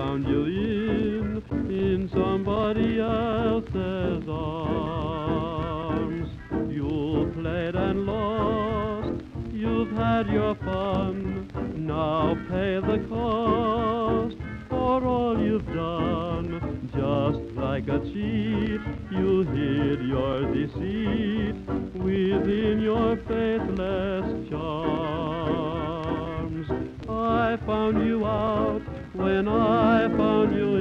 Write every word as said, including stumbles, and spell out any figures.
found you in, in somebody else's arms. You played and lost, you've had your fun, now pay the cost for all you've done. Just like a cheat, you hid your deceit within your faithless charms. I found you out when I found you